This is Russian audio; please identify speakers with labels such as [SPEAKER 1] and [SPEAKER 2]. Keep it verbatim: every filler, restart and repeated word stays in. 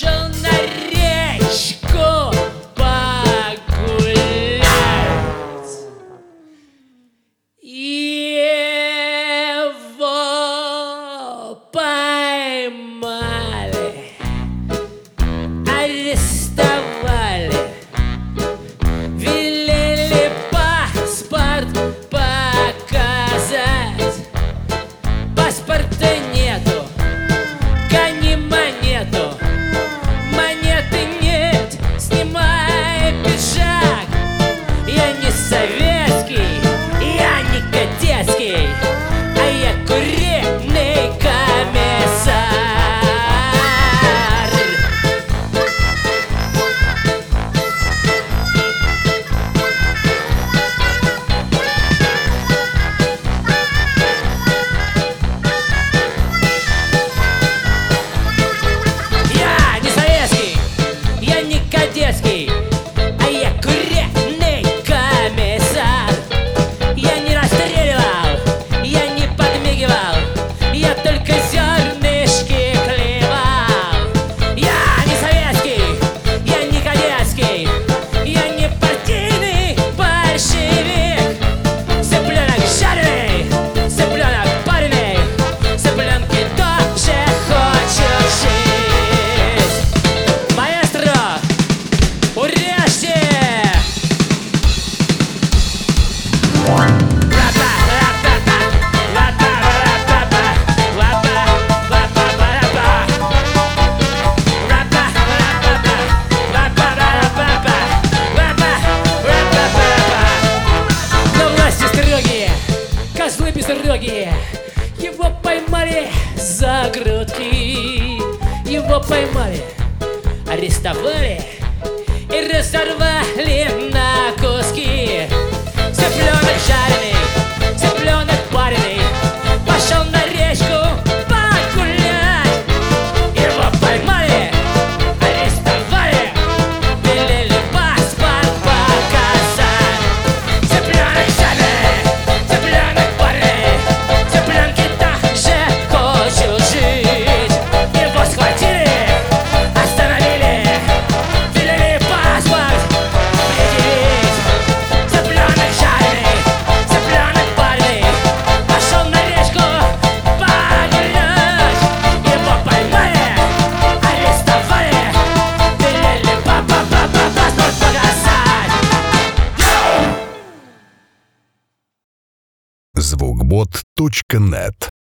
[SPEAKER 1] пошел на речку погулять. Его поймали, арестовали, велели паспорт показать. Паспорта нету, гони монету, монеты нет, снимай пиджак. Я не советский, я не кадетский, а я куриный комиссар. Я не советский, я не кадетский, а я куриный комиссар. Я не расстреливал, я не подмигивал, я только зернышки клевал. Я не советский, я не кадетский, я не партийный большевик. Цыпленок жареный, цыпленок пареный, цыпленки тоже хочет жить. Маэстро, урежьте! На власти строгие, козлы безрогие, его поймали за грудки. Его поймали, арестовали и разорвали на куски. Цыпленок жареный, цыпленок пареный, пошел на речку погулять. Его поймали, арестовали, велели паспорт показать. Цыпленок жареный, цыпленок пареный, цыпленки также хочут жить. Его схватили, остановили, велели паспорт предъявить. Цыпленок жареный, цыпленок пареный, пошел на речку погулять. Его поймали, арестовали, велели па-па-па-па паспорт показать.
[SPEAKER 2] звукбот точка нет